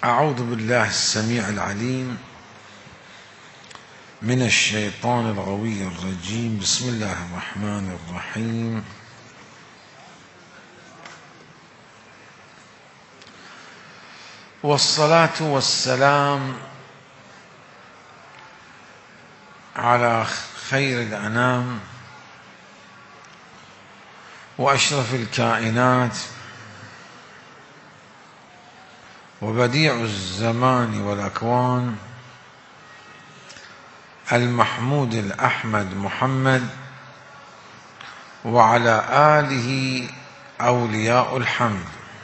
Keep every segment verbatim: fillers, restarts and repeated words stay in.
أعوذ بالله السميع العليم من الشيطان الغوي الرجيم. بسم الله الرحمن الرحيم. والصلاة والسلام على خير الأنام وأشرف الكائنات وبديع الزمان والأكوان المحمود الأحمد محمد وعلى آله أولياء الحمد.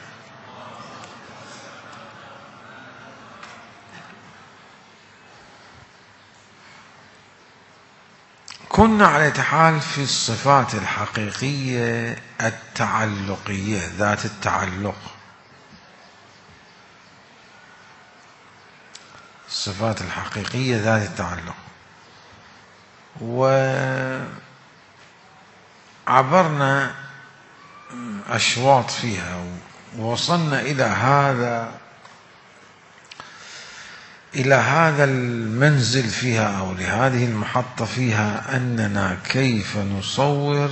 كنا على حال في الصفات الحقيقية التعلقية ذات التعلق، الصفات الحقيقية ذات التعلق، وعبرنا أشواط فيها ووصلنا إلى هذا إلى هذا المنزل فيها أو لهذه المحطة فيها، أننا كيف نصور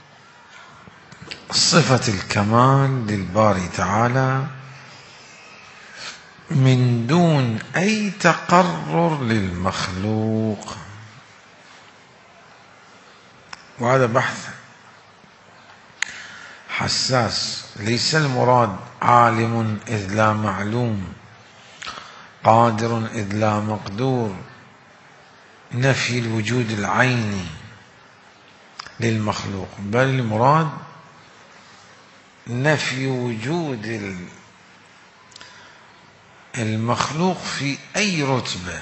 صفة الكمال للباري تعالى من دون أي تقرر للمخلوق. وهذا بحث حساس. ليس المراد عالم إذ لا معلوم، قادر إذ لا مقدور، نفي الوجود العيني للمخلوق، بل المراد نفي وجود المخلوق في أي رتبة.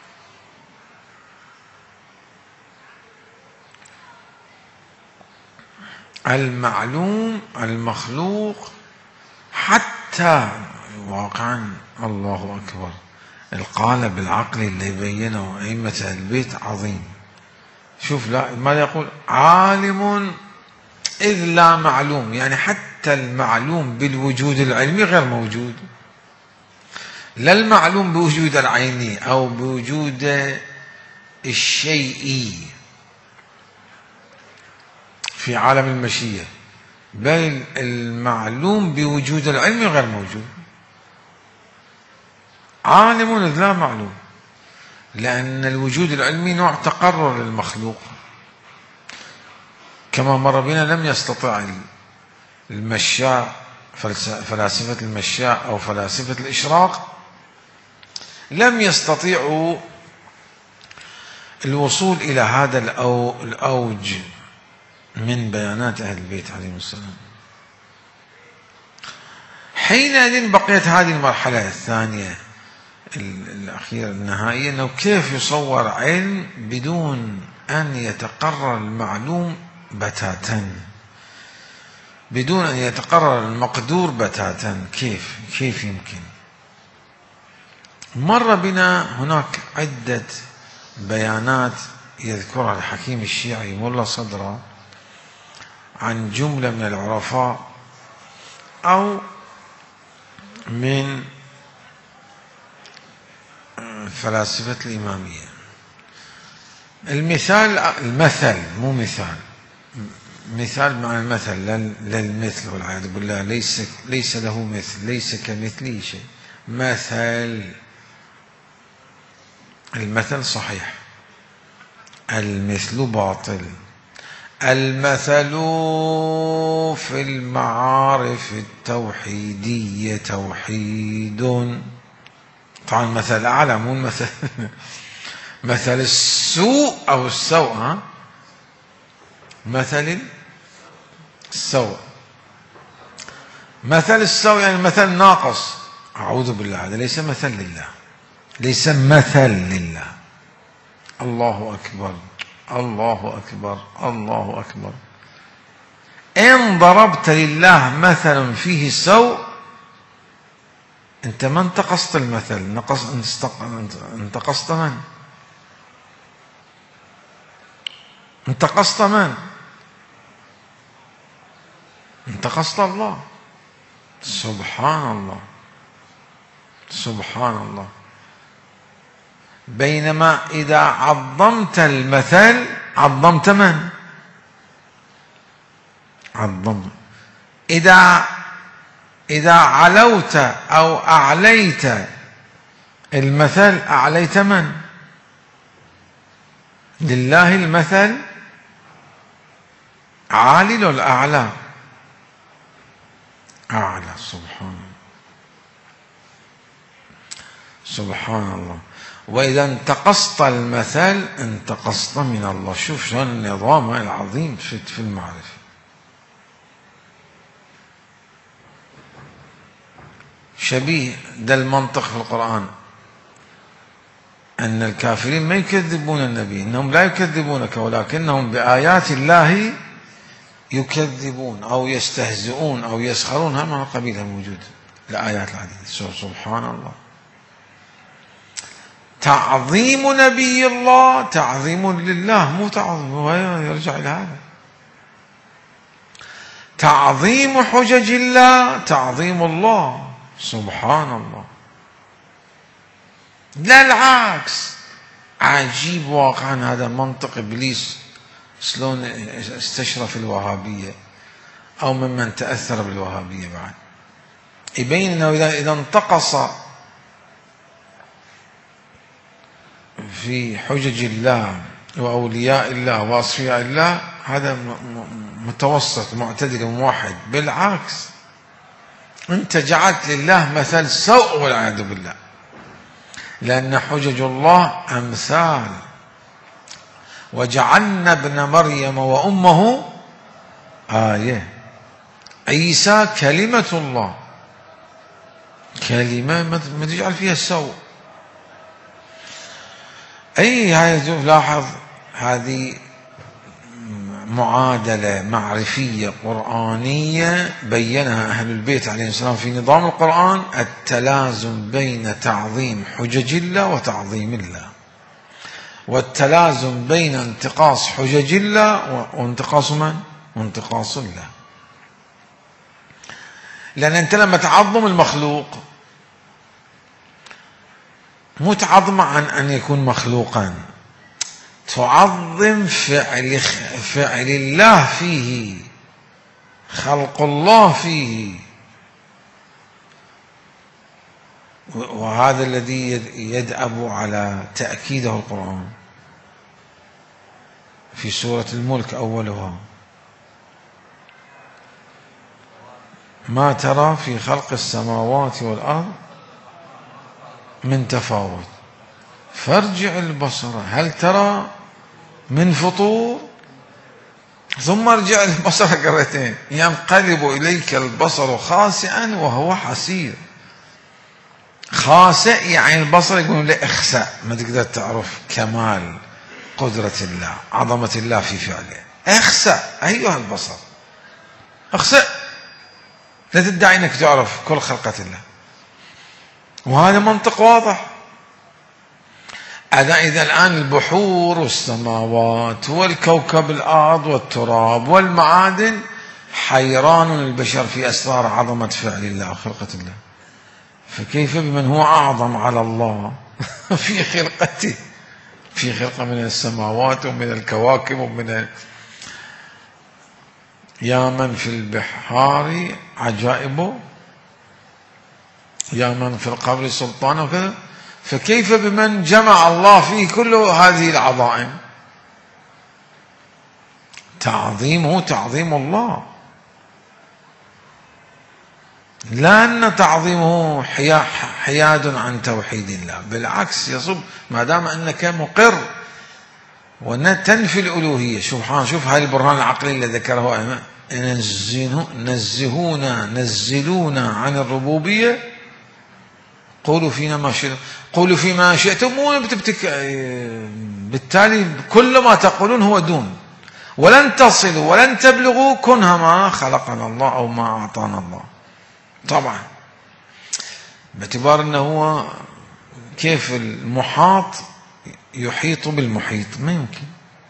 المعلوم المخلوق حتى واقعا الله أكبر، القالب العقلي اللي بينه أئمة البيت عظيم. شوف لا ما يقول عالم إذ لا معلوم، يعني حتى المعلوم بالوجود العلمي غير موجود، لا المعلوم بوجود العيني أو بوجود الشيء في عالم المشيئة، بل المعلوم بوجود العلم غير موجود. عالم إذ لا معلوم، لأن الوجود العلمي نوع تقرر للمخلوق. كما مر بنا لم يستطع المشاء، فلاسفة المشاء أو فلاسفة الإشراق لم يستطيعوا الوصول إلى هذا الأوج من بيانات أهل البيت عليهم السلام. حينئذ بقيت هذه المرحلة الثانية الأخيرة النهائية، أنه كيف يصور علم بدون أن يتقرر المعلوم بتاتا، بدون أن يتقرر المقدور بتاتا. كيف كيف يمكن؟ مر بنا هناك عدة بيانات يذكرها الحكيم الشيعي ملا صدرة عن جملة من العرفاء أو من فلاسفة الإمامية. المثال المثل مو مثال مثال مع المثل للمثل والعياذ بالله، ليس ليس له مثل، ليس كمثله شيء. مثل، المثل صحيح، المثل باطل. المثل في المعارف التوحيدية توحيد. طبعا المثل أعلى مو المثل مثل السوء أو السوء، ها مثل السوء، مثل السوء يعني مثل ناقص. أعوذ بالله، هذا ليس مثل لله، ليس مثل لله. الله أكبر الله أكبر الله أكبر. إن ضربت لله مثلا فيه سوء، أنت ما انتقصت المثل، نقص انتقصت من؟ انتقصت من؟ انتقصت الله. سبحان الله. سبحان الله. بينما إذا عظمت المثل عظمت من؟ عظمت. إذا إذا علوت أو أعليت المثل أعليت من؟ لله المثل عالي ولا أعلى؟ أعلى. سبحان الله سبحان الله. وإذا انتقصت المثل انتقصت من الله. شوف شلون النظام العظيم في المعرفة. شبيه ده المنطق في القرآن أن الكافرين ما يكذبون النبي، إنهم لا يكذبونك ولكنهم بآيات الله يكذبون أو يستهزئون أو يسخرون. هم من قبيلها موجود الآيات العديدة. سبحان الله. تعظيم نبي الله تعظيم لله، مو تعظيم، هو يرجع إلى هذا. تعظيم حجج الله تعظيم الله. سبحان الله. لا العكس. عجيب واقعا هذا منطق إبليس شلون استشرف الوهابية أو ممن تأثر بالوهابية بعد. يبين أنه إذا انتقص في حجج الله وأولياء الله وأصفياء الله هذا متوسط معتدل موحد. بالعكس أنت جعلت لله مثل سوء والعياذ بالله، لأن حجج الله أمثال. وجعلنا ابن مريم وأمه آية. عيسى كلمة الله، كلمة ما تجعل فيها السوء. أي هاي لاحظ هذه معادلة معرفية قرآنية بينها أهل البيت عليهم السلام في نظام القرآن. التلازم بين تعظيم حجج الله وتعظيم الله، والتلازم بين انتقاص حجج الله وانتقاص من؟ وانتقاص الله. لأن أنت لما تعظم المخلوق مو تعظم عن أن يكون مخلوقا، تعظم فعل فعل الله فيه، خلق الله فيه. وهذا الذي يدأب على تأكيده القرآن في سورة الملك أولها: ما ترى في خلق السماوات والأرض من تفاوت فارجع البصر هل ترى من فطور ثم ارجع البصر قرتين ينقلب إليك البصر خاسئا وهو حسير. خاسئ يعني البصر يقولون له اخسأ، ما تقدر تعرف كمال قدرة الله عظمة الله في فعله. اخسأ أيها البصر، اخسأ، لا تدعي انك تعرف كل خلقة الله. وهذا منطق واضح. إذا الآن البحور والسماوات والكوكب الأرض والتراب والمعادن حيران البشر في أسرار عظمة فعل الله وخلقة الله، فكيف بمن هو أعظم على الله في خلقته، في خلقة من السماوات ومن الكواكب ومن يا من في البحار عجائب يا من في القبر سلطان وكذا، فكيف بمن جمع الله فيه كل هذه العظائم؟ تعظيمه تعظيم الله، لا أن تعظيمه حياد عن توحيد الله، بالعكس يصب ما دام أنك مقر وتنفي الألوهية. سبحان شوف هاي البرهان العقلي اللي ذكره أيمن: نزهونا نزلونا عن الربوبية قولوا فينا ما شئتم قولوا فيما شئتم، مو بتبتك، بالتالي كل ما تقولون هو دون، ولن تصلوا ولن تبلغوا كنها ما خلقنا الله أو ما أعطانا الله. طبعا باعتبار أنه هو كيف المحاط يحيط بالمحيط، ما يمكن.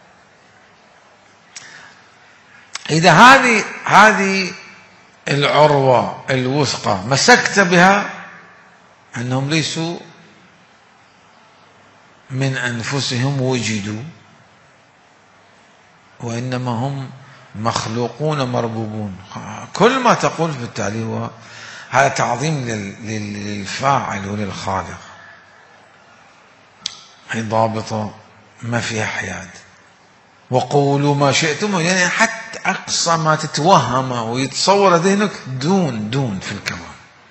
إذا هذه هذه العروة الوثقى مسكت بها أنهم ليسوا من أنفسهم وجدوا، وإنما هم مخلوقون مربوبون. كل ما تقول في التالي هو هذا تعظيم للفاعل وللخالق، هي ضابطة ما فيها حياد. وقولوا ما شئتم، يعني حتى أقصى ما تتوهم ويتصور ذهنك دون دون في الكمال.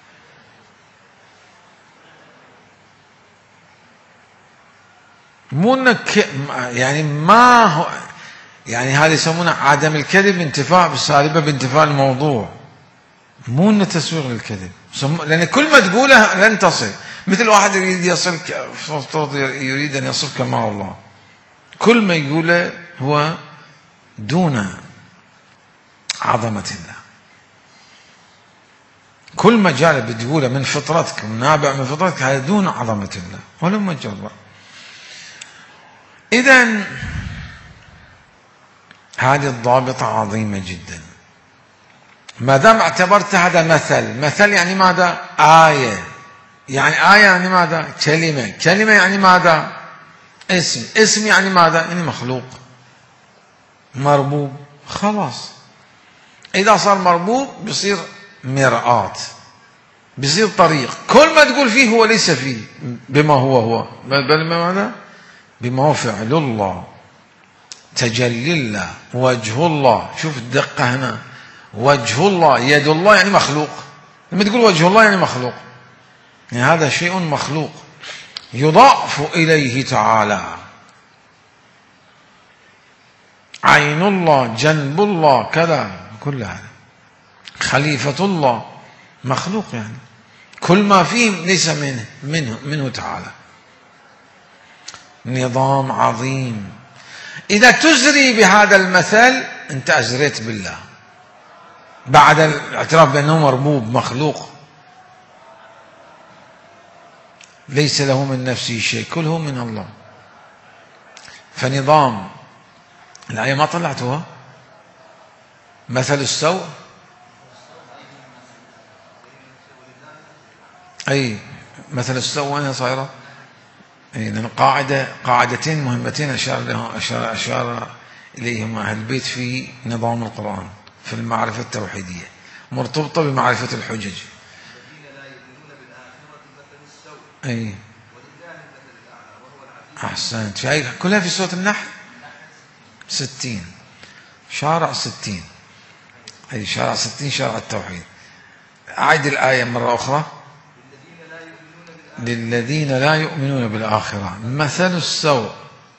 مو انك يعني ما هو يعني هذا يسمونه عدم الكذب، انتفاء بالسالبة بانتفاء الموضوع، مو انه تسويغ للكذب، لان كل ما تقوله لن تصل. مثل واحد يريد يصل، يريد ان يصل كمال الله، كل ما يقوله هو دون عظمة الله. كل ما جاء بتقوله من فطرتك، نابع من فطرتك، هذا دون عظمة الله ولما جرب. إذن هذه الضابطة عظيمة جدا. ما دام اعتبرت هذا مثل، مثل يعني ماذا؟ آية. يعني آية يعني ماذا؟ كلمة. كلمة يعني ماذا؟ اسم. اسم يعني ماذا؟ يعني مخلوق مربوب. خلاص، إذا صار مربوب بيصير مرآة، بيصير طريق. كل ما تقول فيه هو ليس فيه، بما هو هو، بل ماذا؟ بما هو فعل الله، تجلي الله، وجه الله. شوف الدقة هنا، وجه الله، يد الله يعني مخلوق. لما تقول وجه الله يعني مخلوق، يعني هذا شيء مخلوق يضاف إليه تعالى. عين الله، جنب الله، كذا، كل هذا. خليفة الله مخلوق، يعني كل ما فيه ليس منه منه منه تعالى. نظام عظيم. إذا تزري بهذا المثل أنت أزريت بالله، بعد الاعتراف بأنه مربوب مخلوق ليس له من نفسه شيء، كله من الله. فنظام الآية ما طلعتها، مثل السوء، أي مثل السوء وين صايرة؟ إذن قاعدة قاعدتين مهمتين أشار له أشار أشار إليهما أهل البيت في نظام القرآن في المعرفة التوحيدية، مرتبطة بمعرفة الحجج. أي أحسنت. شايف كلها في سورة النحل ستين، شارع ستين، أي شارع ستين، شارع التوحيد. أعيد الآية مرة أخرى. للذين لا يؤمنون بالآخرة مثل السوء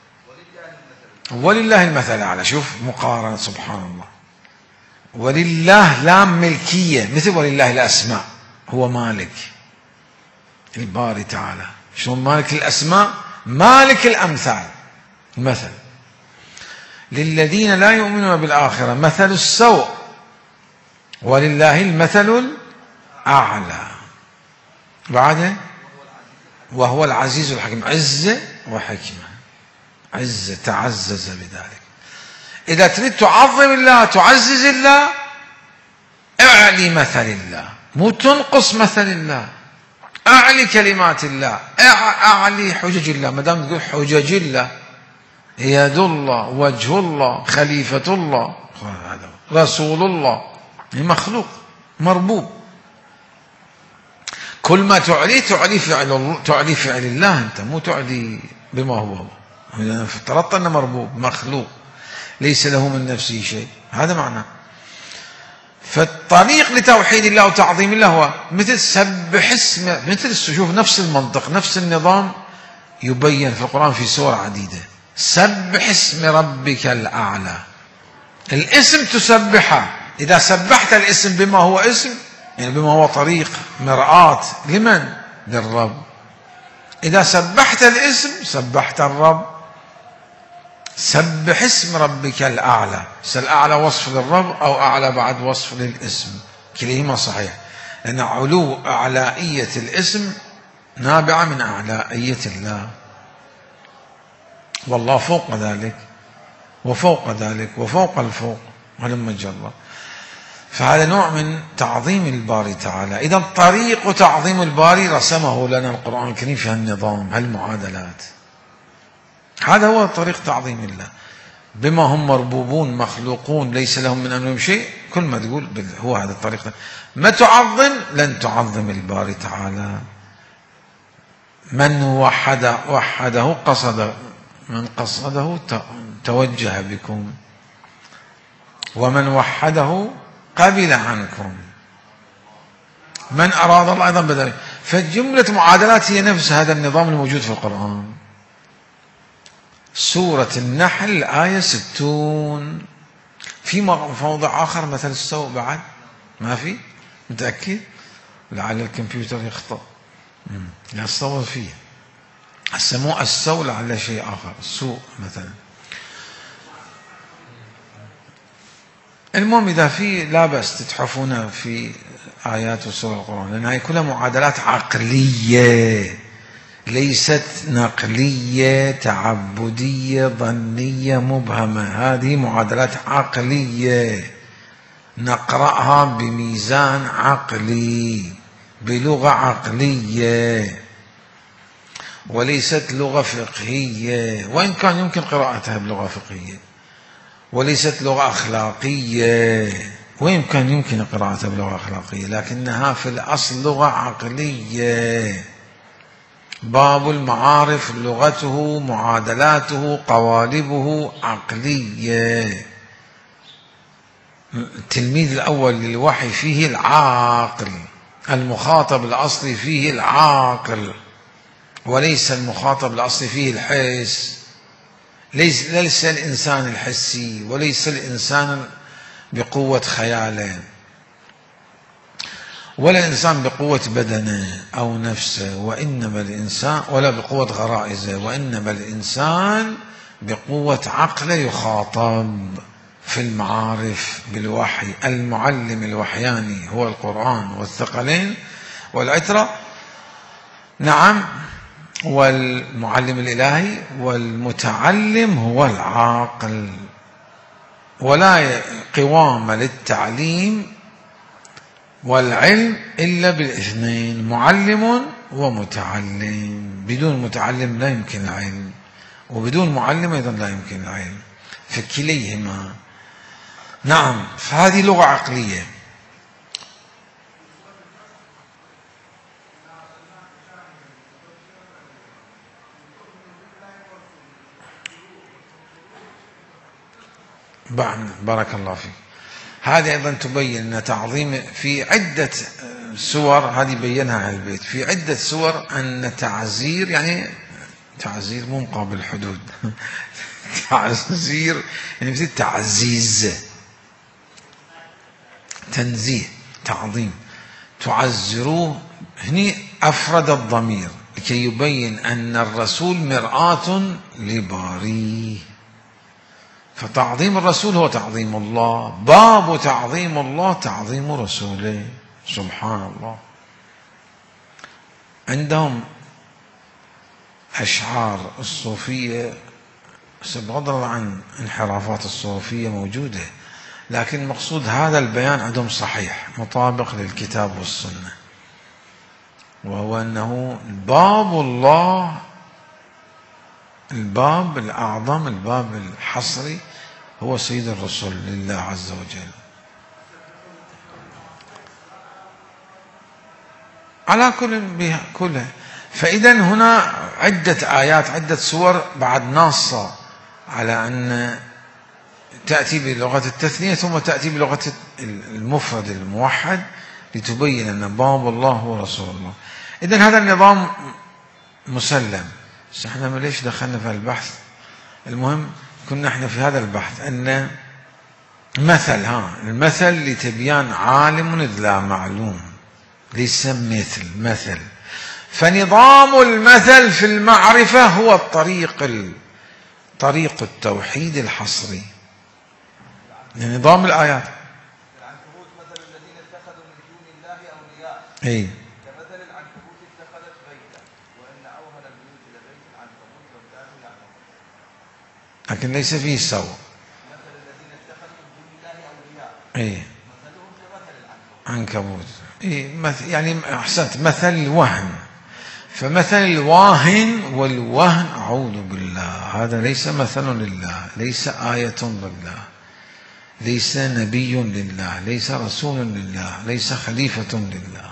ولله المثل الأعلى. شوف مقارنة، سبحان الله. ولله لام ملكية، مثل ولله الأسماء، هو مالك الباري تعالى. شلون مالك الأسماء؟ مالك الأمثال. المثل للذين لا يؤمنون بالآخرة مثل السوء ولله المثل الأعلى. بعده وهو العزيز الحكيم، عزة وحكمة، عزة تعزز بذلك. إذا تريد تعظم الله تعزز الله اعلي مثل الله، مو تنقص مثل الله. اعلي كلمات الله، اعلي حجج الله. ما دام تقول حجج الله، يد الله، وجه الله، خليفة الله، رسول الله، مخلوق مربوب. كل ما تعلي تعلي فعل الله، تعلي فعل الله أنت، مو تعلي بما هو هو. إذا افترضت أنه مربوب مخلوق ليس له من نفسه شيء، هذا معناه. فالطريق لتوحيد الله وتعظيم الله هو مثل سبح اسم، مثل شوف نفس المنطق نفس النظام يبين في القرآن في سور عديدة. سبح اسم ربك الأعلى، الاسم تسبحه. إذا سبحت الاسم بما هو اسم، يعني بما هو طريق مرآة لمن؟ للرب. إذا سبحت الاسم سبحت الرب. سبح اسم ربك الأعلى، الأعلى وصف للرب أو أعلى بعد وصف للاسم، كلهما صحيح، لأن علو أعلائية الاسم نابعة من أعلائية الله، والله فوق ذلك وفوق ذلك وفوق الفوق ولما جل. فهذا نوع من تعظيم الباري تعالى. إذا طريق تعظيم الباري رسمه لنا القرآن الكريم في هالنظام، هالمعادلات. هذا هو طريق تعظيم الله. بما هم مربوبون مخلوقون ليس لهم من أمرهم شيء، كل ما تقول هو هذا الطريق. ما تعظم لن تعظم الباري تعالى. من وحد وحده قصد، من قصده توجه بكم، ومن وحده قبل عنكم، من أراد الله أيضا بدل. فجملة معادلات هي نفس هذا النظام الموجود في القرآن. سورة النحل آية ستون. في موضع آخر مثل السوء بعد ما في؟ متأكد؟ لعل الكمبيوتر يخطأ يصور فيه. السموع السوء لعل شيء آخر، السوء مثلا. المهم إذا في لا بأس تتحفون في آيات وسور القرآن، لأن هي كلها معادلات عقلية ليست نقلية تعبدية ظنية مبهمة. هذه معادلات عقلية نقرأها بميزان عقلي بلغة عقلية، وليست لغة فقهية، وإن كان يمكن قراءتها بلغة فقهية، وليست لغة أخلاقية، وإن كان يمكن قراءتها بلغة أخلاقية، لكنها في الأصل لغة عقلية. باب المعارف لغته معادلاته قوالبه عقلية. التلميذ الأول للوحي فيه العاقل، المخاطب الأصلي فيه العاقل، وليس المخاطب الأصلي فيه الحس. ليس, ليس الإنسان الحسي، وليس الإنسان بقوة خياله، ولا الإنسان بقوة بدنه أو نفسه، وإنما الإنسان ولا بقوة غرائزه، وإنما الإنسان بقوة عقله يخاطب في المعارف بالوحي. المعلم الوحياني هو القرآن والثقلين والعترة، نعم، والمعلم الإلهي، والمتعلم هو العاقل. ولا قوام للتعليم والعلم إلا بالاثنين، معلم ومتعلم. بدون متعلم لا يمكن العلم، وبدون معلم أيضا لا يمكن العلم، فكليهما. نعم، فهذه لغة عقلية. بارك الله فيك. هذه أيضا تبين أن تعظيم في عدة سور، هذه بينها على البيت في عدة سور أن تعزير يعني تعزير مو مقابل حدود تعزير يعني مثل تعزيز، تنزيه، تعظيم. تعزروه هني أفرد الضمير لكي يبين أن الرسول مرآة لباريه. فتعظيم الرسول هو تعظيم الله، باب تعظيم الله تعظيم رسوله. سبحان الله. عندهم أشعار الصوفية، بغض النظر عن انحرافات الصوفية موجودة، لكن مقصود هذا البيان عندهم صحيح مطابق للكتاب والسنة، وهو أنه باب الله، الباب الأعظم، الباب الحصري هو سيد الرسل لله عز وجل. على كل كله. فإذا هنا عدة آيات، عدة سور بعد ناصة على أن تأتي بلغة التثنية ثم تأتي بلغة المفرد الموحد لتبين أن باب الله هو رسول الله. إذن هذا النظام مسلم. بس احنا ليش دخلنا في البحث؟ المهم كنا احنا في هذا البحث أن مثل، ها المثل لتبيان عالم إذ لا معلوم، ليس مثل مثل. فنظام المثل في المعرفة هو الطريق طريق التوحيد الحصري، نظام الآيات. العنكبوت مثل الذين اتخذوا من دون الله أولياء اي كمثل العنكبوت اتخذت بيتا وإن أوهن البيوت لبيت العنكبوت لو كانوا يعلمون. لكن ليس فيه سوء. مثل الذين اتخذوا من دون الله أولياء اي مثلهم العنكبوت. إيه يعني أحسنت، مثل الوهن. فمثل الواهن والوهن أعوذ بالله، هذا ليس مثل لله، ليس آية لله، ليس نبي لله، ليس رسول لله، ليس خليفة لله.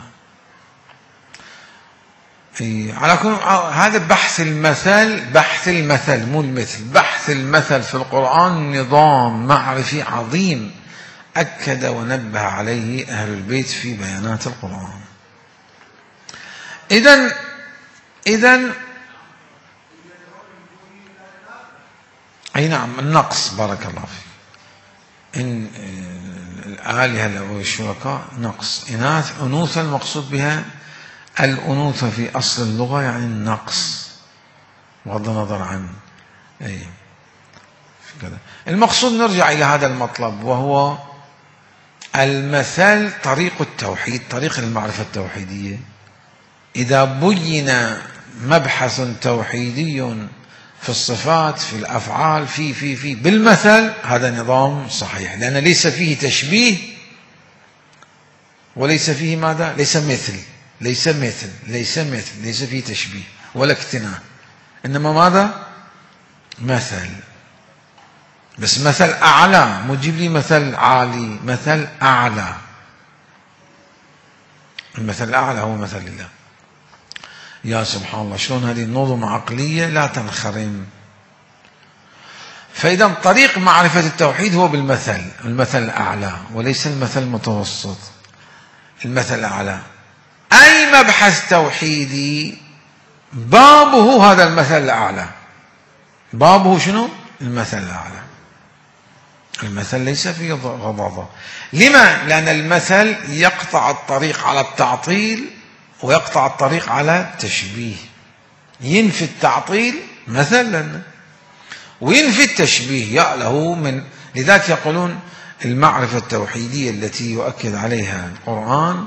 إيه على كل هذا بحث المثل، بحث المثل مو المثل، بحث المثل في القرآن نظام معرفي عظيم أكد ونبه عليه أهل البيت في بيانات القرآن. إذن إذن أي نعم النقص، بارك الله فيك. إن الآلهة والشركاء نقص، إناث أنوثة، المقصود بها الأنوثة في أصل اللغة يعني النقص بغض النظر عن أي كذا. المقصود نرجع إلى هذا المطلب، وهو المثل طريق التوحيد، طريق المعرفة التوحيدية. إذا بين مبحث توحيدي في الصفات في الأفعال في في في بالمثل، هذا نظام صحيح، لأن ليس فيه تشبيه وليس فيه ماذا؟ ليس مثل، ليس مثل ليس مثل ليس فيه تشبيه ولا اكتناء، إنما ماذا؟ مثل، بس مثل أعلى، مجيب لي مثل عالي، مثل أعلى. المثل الأعلى هو مثل الله. يا سبحان الله، شلون هذه نظم عقلية لا تنخرم. فإذا طريق معرفة التوحيد هو بالمثل، المثل الأعلى وليس المثل المتوسط، المثل الأعلى. أي مبحث توحيدي بابه هذا المثل الأعلى، بابه شنو؟ المثل الأعلى. المثل ليس فيه غضاضة. لما؟ لأن المثل يقطع الطريق على التعطيل ويقطع الطريق على التشبيه، ينفي التعطيل مثلا وينفي التشبيه، يا له من. لذلك يقولون المعرفة التوحيدية التي يؤكد عليها القرآن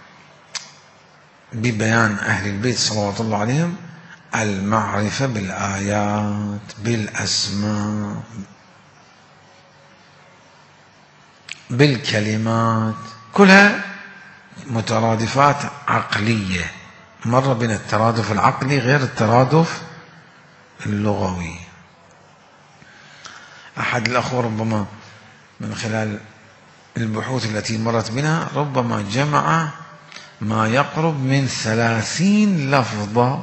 ببيان أهل البيت صلوات الله عليهم، المعرفة بالآيات بالأسماء بالكلمات، كلها مترادفات عقلية. مر بين الترادف العقلي غير الترادف اللغوي. أحد الأخوة ربما من خلال البحوث التي مرت بنا ربما جمع ما يقرب من ثلاثين لفظة،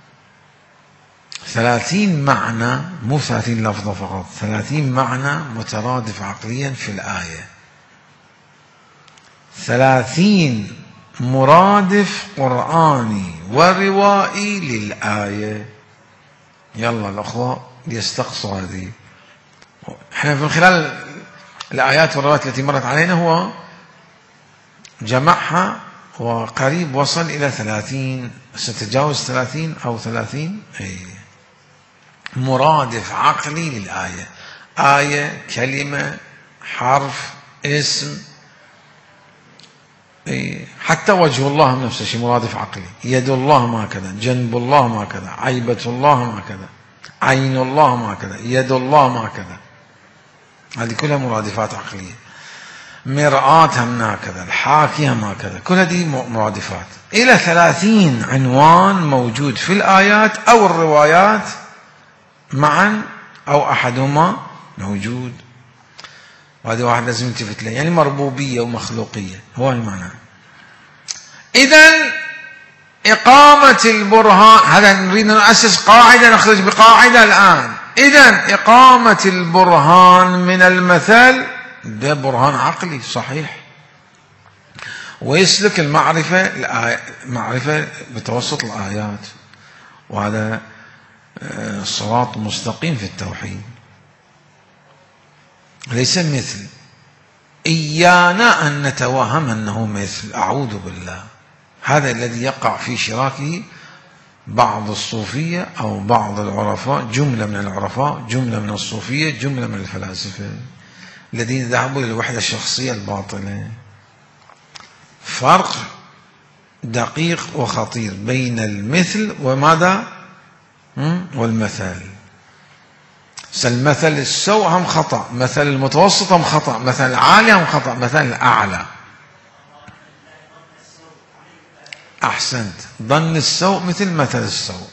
ثلاثين معنى، مو ثلاثين لفظة فقط، ثلاثين معنى مترادف عقليا في الآية، ثلاثين مرادف قرآني وروائي للآية. يلا الأخوة يستقصوا هذه. احنا من خلال الآيات والروايات التي مرت علينا هو جمعها وقريب وصل إلى ثلاثين، ستتجاوز ثلاثين أو ثلاثين أي مرادف عقلي للآية. آية، كلمة، حرف، اسم، حتى وجه الله نفس الشيء مرادف عقلي، يد الله ما كذا، جنب الله ما كذا، عيبة الله ما كذا، عين الله ما كذا، يد الله ما كذا، هذه كلها مرادفات عقلية. مرآة هم هكذا، الحاكي هم هكذا، كل هذه مرادفات. إلى ثلاثين عنوان موجود في الآيات أو الروايات معا أو أحدهما موجود، وهذا واحد لازم يلتفت له، يعني مربوبية ومخلوقية، هو المعنى. إذن إقامة البرهان، هذا نريد أن نؤسس قاعدة، نخرج بقاعدة الآن. إذن إقامة البرهان من المثل ده برهان عقلي صحيح، ويسلك المعرفة المعرفة بتوسط الآيات، وهذا صراط مستقيم في التوحيد، ليس مثل. إيانا أن نتوهم أنه مثل، أعوذ بالله. هذا الذي يقع في شراكه بعض الصوفية أو بعض العرفاء، جملة من العرفاء، جملة من الصوفية، جملة من الفلاسفة الذين ذهبوا إلى الوحدة الشخصية الباطلة. فرق دقيق وخطير بين المثل وماذا؟ والمثل. المثل السوء هم خطأ، مثل المتوسط هم خطأ، مثل العالي هم خطأ، مثل الأعلى. أحسنت، ظن السوء مثل مثل السوء.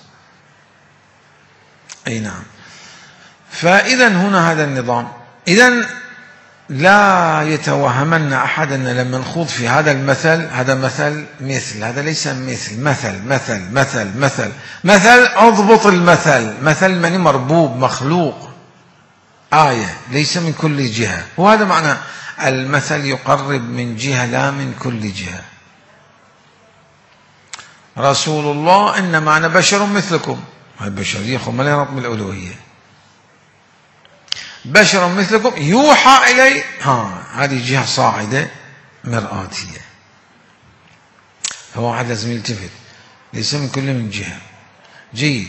أي نعم. فإذا هنا هذا النظام. إذا لا يتوهمن أحد أن لما نخوض في هذا المثل، هذا مثل مثل، هذا ليس مثل، مثل مثل مثل مثل مثل اضبط المثل، مثل من مربوب مخلوق، آية ليس من كل جهة، وهذا معنى المثل يقرب من جهة لا من كل جهة. رسول الله إنما أنا بشر مثلكم، البشرية خم لا رب الألوهية، بشر مثلكم يوحى إلي، ها هذه جهة صاعدة مرآتية، فواحد لازم يلتفت، ليس من كل من جهة. جيد.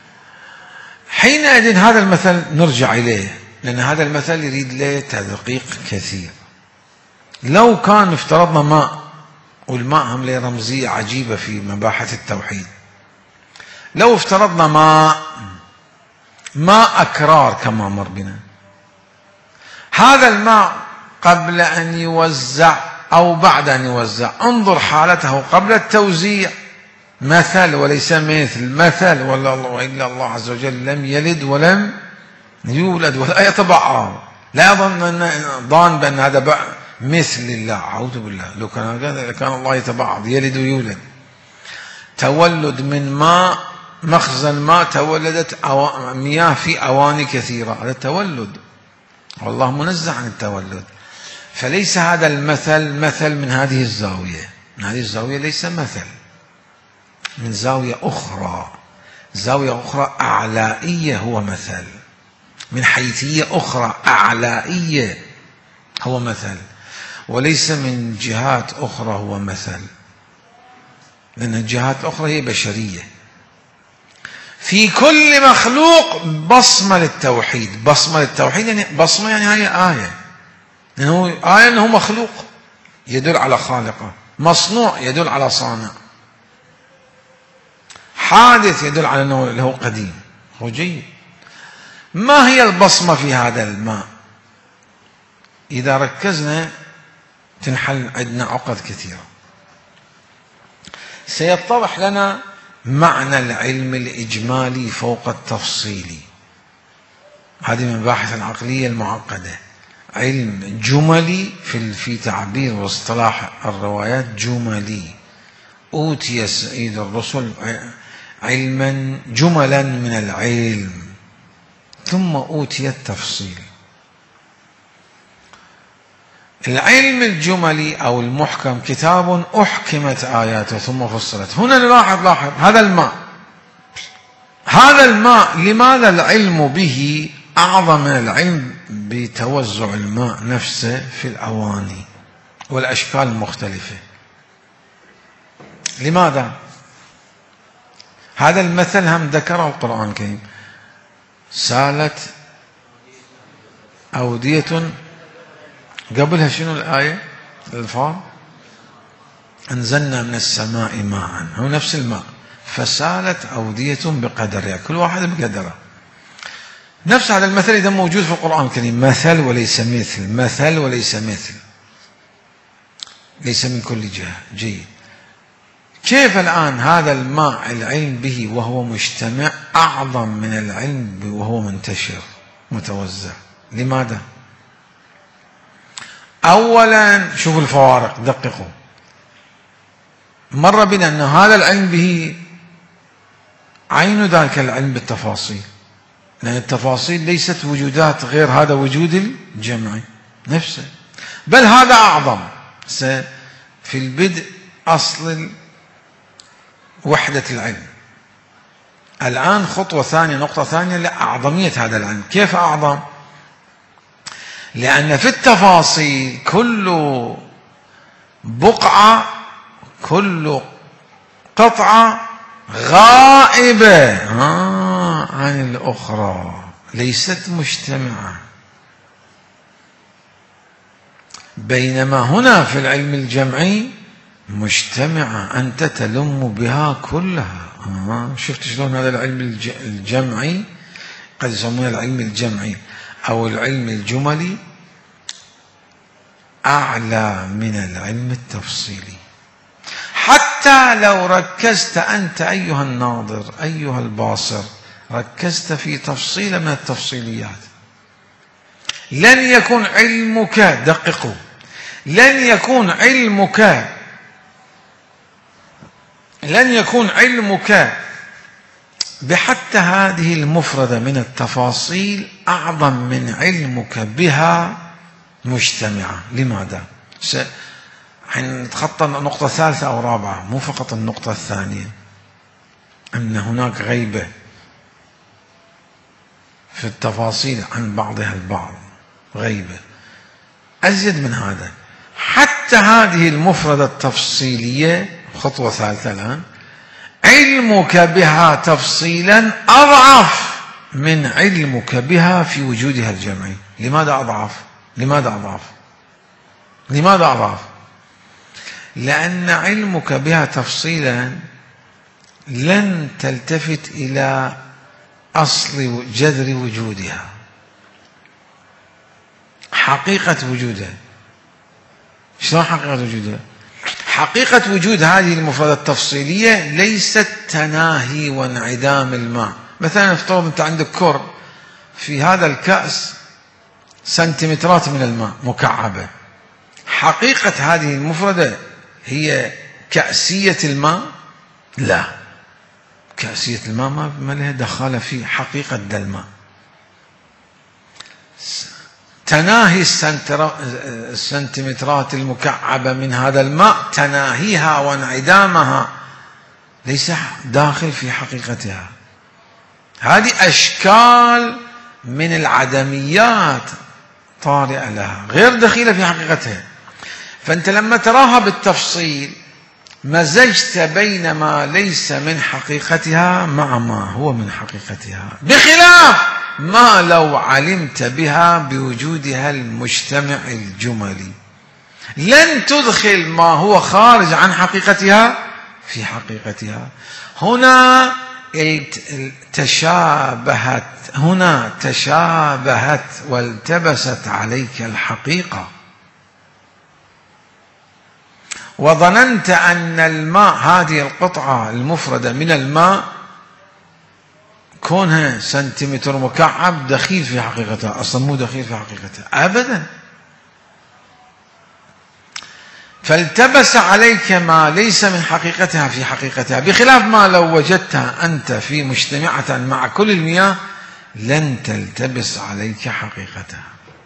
حينئذ هذا المثل نرجع إليه، لأن هذا المثل يريد له تدقيق كثير. لو كان افترضنا ماء، والماء هم له رمزية عجيبة في مباحث التوحيد، لو افترضنا ماء ماء أكرار كما مر بنا، هذا الماء قبل أن يوزع أو بعد أن يوزع، انظر حالته قبل التوزيع، مثل وليس مثل، مثل ولا الله إلا الله عز وجل لم يلد ولم يولد ولا يتبعض، لا يظن أن ظان بأن هذا مثل الله، أعوذ بالله، لو كان هذا كان الله يتبعض يلد ويولد. تولد من ماء، مخزن ماء تولدت مياه في أواني كثيرة، هذا تولد، والله منزه عن التولد. فليس هذا المثل مثل من هذه الزاوية، من هذه الزاوية ليس مثل، من زاوية أخرى، زاوية أخرى أعلائية هو مثل، من حيثية أخرى أعلائية هو مثل، وليس من جهات أخرى هو مثل، لأن الجهات الأخرى هي بشرية. في كل مخلوق بصمة للتوحيد، بصمة للتوحيد يعني بصمة يعني هي آية، لأنه آية أنه مخلوق يدل على خالقه، مصنوع يدل على صانع، حادث يدل على أنه له قديم. هو جيد. ما هي البصمة في هذا الماء؟ إذا ركزنا تنحل عندنا عقد كثيرة. سيتضح لنا معنى العلم الإجمالي فوق التفصيلي، هذه من مباحث العقلية المعقدة. علم جملي في في تعبير واصطلاح الروايات جملي، أوتي سيد الرسل علما جملا من العلم، ثم أوتي التفصيل. العلم الجملي أو المحكم كتاب أحكمت آياته ثم فصلت. هنا نلاحظ لاحظ هذا الماء، هذا الماء لماذا العلم به أعظم من العلم بتوزع الماء نفسه في الأواني والأشكال المختلفة؟ لماذا؟ هذا المثل هم ذكره القرآن الكريم، سالت أودية، قبلها شنو الآية الفاظ؟ أنزلنا من السماء ماء، هو نفس الماء، فسالت أودية بقدرها، كل واحد بقدره. نفس هذا المثل إذا موجود في القرآن الكريم، مثل وليس مثل، مثل وليس مثل، ليس من كل جهة. جيد. كيف الآن هذا الماء العلم به وهو مجتمع أعظم من العلم وهو منتشر متوزع؟ لماذا؟ أولا شوفوا الفوارق، دققوا. مر بنا أن هذا العلم به عين ذاك العلم بالتفاصيل، لأن التفاصيل ليست وجودات غير هذا وجود الجمعي نفسه، بل هذا أعظم. في البدء أصل وحدة العلم، الآن خطوة ثانية، نقطة ثانية لأعظمية هذا العلم. كيف أعظم؟ لأن في التفاصيل كل بقعة، كل قطعة غائبة عن الأخرى، ليست مجتمعة. بينما هنا في العلم الجمعي مجتمعة، أنت تلم بها كلها. شفت شلون هذا العلم الجمعي قد يسمونه العلم الجمعي أو العلم الجملي أعلى من العلم التفصيلي، حتى لو ركزت أنت أيها الناظر أيها الباصر، ركزت في تفصيل من التفصيليات، لن يكون علمك، دققوا، لن يكون علمك لن يكون علمك بحتى هذه المفردة من التفاصيل أعظم من علمك بها مجتمعة. لماذا؟ حنتخطى النقطة الثالثة أو رابعة، مو فقط النقطة الثانية، أن هناك غيبة في التفاصيل عن بعضها البعض، غيبة أزيد من هذا. حتى هذه المفردة التفصيلية، خطوة ثالثة الآن، علمك بها تفصيلا أضعف من علمك بها في وجودها الجمعي. لماذا أضعف؟ لماذا أضعف؟ لماذا أضعف؟ لأن علمك بها تفصيلا لن تلتفت إلى أصل جذر وجودها، حقيقة وجودها. شلون حقيقة وجودها؟ حقيقة وجود هذه المفردة التفصيلية ليست تناهي وانعدام الماء. مثلا افترض أنت عندك كر، في هذا الكأس سنتيمترات من الماء مكعبة، حقيقة هذه المفردة هي كأسية الماء؟ لا، كأسية الماء ما لها دخل في حقيقة الماء. تناهي السنتيمترات المكعبة من هذا الماء، تناهيها وانعدامها ليس داخل في حقيقتها. هذه أشكال من العدميات طارئة لها، غير دخيلة في حقيقتها. فأنت لما تراها بالتفصيل مزجت بين ما ليس من حقيقتها مع ما هو من حقيقتها، بخلاف ما لو علمت بها بوجودها المجتمع الجملي، لن تدخل ما هو خارج عن حقيقتها في حقيقتها. هنا تشابهت هنا تشابهت والتبست عليك الحقيقة، وظننت أن الماء، هذه القطعة المفردة من الماء كونها سنتيمتر مكعب، دخيل في حقيقتها. أصلا مو دخيل في حقيقتها أبدا. فالتبس عليك ما ليس من حقيقتها في حقيقتها، بخلاف ما لو وجدتها أنت في مجتمعة مع كل المياه لن تلتبس عليك حقيقتها.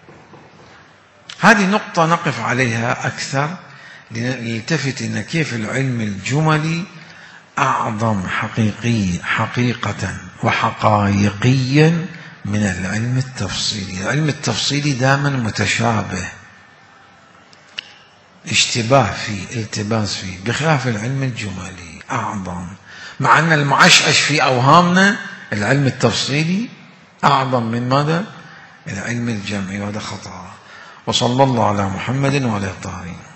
هذه نقطة نقف عليها أكثر لنلتفت إن كيف العلم الجملي أعظم حقيقي حقيقة وحقائقيا من العلم التفصيلي. العلم التفصيلي دائما متشابه، اشتباه فيه، التباس فيه، بخلاف العلم الجملي أعظم. مع أن المعشعش في أوهامنا العلم التفصيلي أعظم من ماذا؟ العلم الجمعي، وهذا خطأ. وصلى الله على محمد وعلى الطاهرين.